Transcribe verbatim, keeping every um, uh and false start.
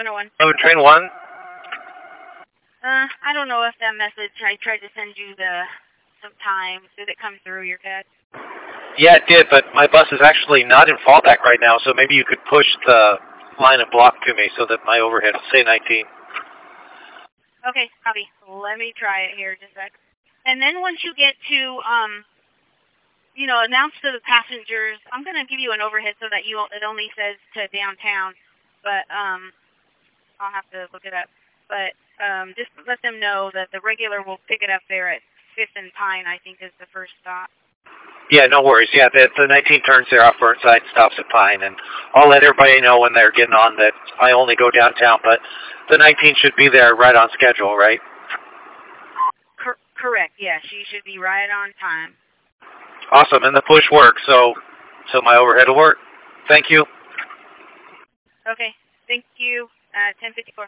seven oh one. Oh, train one? Uh, I don't know if that message, I tried to send you the, some times. Did it come through your C A D? Yeah, it did, but my bus is actually not in fallback right now, so maybe you could push the line of block to me so that my overhead will say nineteen. Okay, copy. Let me try it here just a sec. And then once you get to, um, you know, announce to the passengers, I'm going to give you an overhead so that you it only says to downtown, but um, I'll have to look it up. But um, just let them know that the regular will pick it up there at fifth and Pine, I think, is the first stop. Yeah, no worries. Yeah, the, the nineteen turns there off Burnside, stops at Pine, and I'll let everybody know when they're getting on that I only go downtown, but the nineteen should be there right on schedule, right? Cor- correct, yeah. She should be right on time. Awesome, and the push works, so so my overhead will work. Thank you. Okay, thank you. Uh, ten fifty-four.